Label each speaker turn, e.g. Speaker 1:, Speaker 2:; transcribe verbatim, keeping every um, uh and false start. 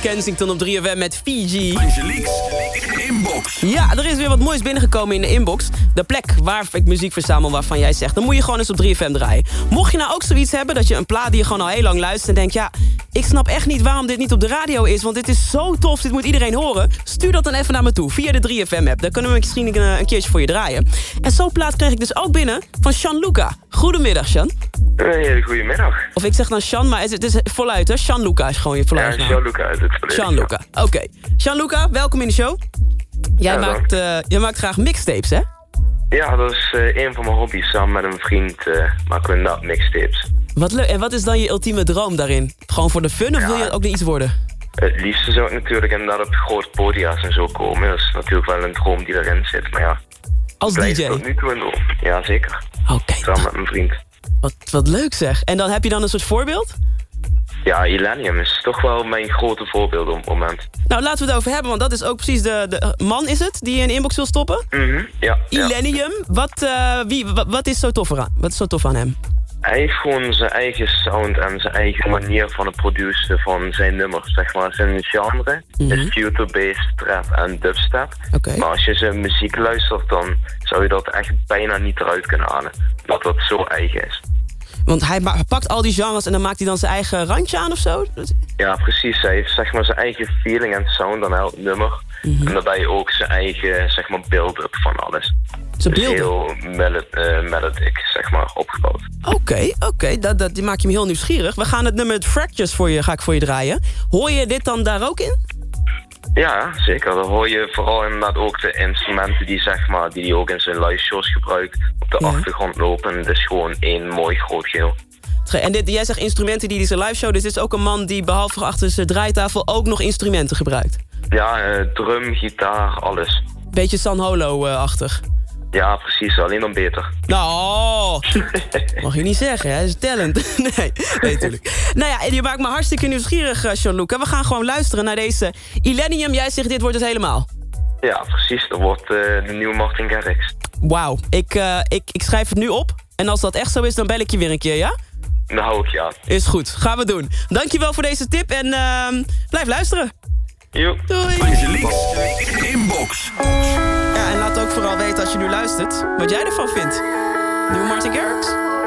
Speaker 1: Kensington op drie F M met Fiji.
Speaker 2: Angelique's inbox.
Speaker 1: Ja, er is weer wat moois binnengekomen in de inbox. De plek waar ik muziek verzamel waarvan jij zegt... dan moet je gewoon eens op drie F M draaien. Mocht je nou ook zoiets hebben dat je een plaat die je gewoon al heel lang luistert... en denkt, ja, ik snap echt niet waarom dit niet op de radio is... want dit is zo tof, dit moet iedereen horen... stuur dat dan even naar me toe, via de drie F M-app. Dan kunnen we misschien een, een keertje voor je draaien. En zo'n plaat kreeg ik dus ook binnen van Gianluca. Goedemiddag, Sean.
Speaker 3: Een hele goede middag.
Speaker 1: Of ik zeg dan Sean, maar het is, het is voluit, hè? Gianluca is gewoon je voluit.
Speaker 3: Ja, Gianluca is het volledig.
Speaker 1: Gianluca, oké. Okay. Gianluca, welkom in de show. Jij,
Speaker 3: Ja,
Speaker 1: maakt, uh, jij maakt graag mixtapes, hè?
Speaker 3: Ja, dat is uh, een van mijn hobby's. Samen met een vriend uh, maken we inderdaad mixtapes.
Speaker 1: Wat leuk. En wat is dan je ultieme droom daarin? Gewoon voor de fun of
Speaker 3: Ja.
Speaker 1: wil je ook nog iets worden?
Speaker 3: Het liefste zou ik natuurlijk inderdaad op grote podia's en zo komen. Dat is natuurlijk wel een droom die erin zit, maar ja.
Speaker 1: Als
Speaker 3: blijft
Speaker 1: D J?
Speaker 3: tot nu toe een droom. Ja, zeker.
Speaker 1: Oké. Okay,
Speaker 3: Samen met mijn vriend.
Speaker 1: wat, wat leuk zeg. En dan heb je dan een soort voorbeeld?
Speaker 3: Ja, Illenium is toch wel mijn grote voorbeeld op het moment.
Speaker 1: Nou, laten we het over hebben, want dat is ook precies de, de man is het die je in de inbox wil stoppen?
Speaker 3: Mhm, ja.
Speaker 1: Illenium,
Speaker 3: ja.
Speaker 1: wat, uh, wie, wat, wat is zo tof eraan? Wat is zo tof aan hem?
Speaker 3: Hij heeft gewoon zijn eigen sound en zijn eigen manier van het produceren van zijn nummers. Zeg maar, zijn genre
Speaker 1: Mm-hmm.
Speaker 3: is future-based trap en dubstep.
Speaker 1: Okay.
Speaker 3: Maar als je zijn muziek luistert, dan zou je dat echt bijna niet eruit kunnen halen. Dat dat zo eigen is.
Speaker 1: Want hij ma- pakt al die genres en dan maakt hij dan zijn eigen randje aan of zo?
Speaker 3: Ja, precies. Hij heeft zeg maar zijn eigen feeling en sound aan elk nummer.
Speaker 1: Mm-hmm.
Speaker 3: En daarbij ook zijn eigen zeg maar build-up van alles.
Speaker 1: Zijn
Speaker 3: Dus
Speaker 1: beelden?
Speaker 3: heel melod- uh, melodic, zeg maar, opgebouwd.
Speaker 1: Oké, okay, oké. Okay. Dat, dat die maak je me heel nieuwsgierig. We gaan het nummer Fractures voor je, ga ik voor je draaien. Hoor je dit dan daar ook in?
Speaker 3: Ja, zeker. Dan hoor je vooral inderdaad ook de instrumenten die zeg maar, die hij ook in zijn live shows gebruikt, op de
Speaker 1: Ja.
Speaker 3: achtergrond lopen. Het is gewoon één mooi groot geheel.
Speaker 1: En dit, jij zegt instrumenten die hij zijn live show, dus dit is ook een man die behalve achter zijn draaitafel ook nog instrumenten gebruikt.
Speaker 3: Ja, uh, drum, gitaar, alles.
Speaker 1: Beetje San Holo-achtig.
Speaker 3: Ja, precies. Alleen dan beter.
Speaker 1: Nou, mag je niet zeggen, hè? Dat is talent. nee, nee, natuurlijk. Nou ja, en je maakt me hartstikke nieuwsgierig, uh, Gianluca. We gaan gewoon luisteren naar deze Illenium. Jij zegt, dit wordt het helemaal.
Speaker 3: Ja, precies. Dat wordt uh, de nieuwe Martin Garrix.
Speaker 1: Wauw. Ik, uh, ik, ik schrijf het nu op. En als dat echt zo is, dan bel ik je weer een keer, ja?
Speaker 3: Dan hou ik je aan.
Speaker 1: Is goed. Gaan we doen. Dankjewel voor deze tip en uh, blijf luisteren.
Speaker 3: Jo.
Speaker 1: Doei.
Speaker 2: Angelique's inbox.
Speaker 1: Ja, en laat ook vooral weten als je nu luistert wat jij ervan vindt. Nieuwe Martin Garrix.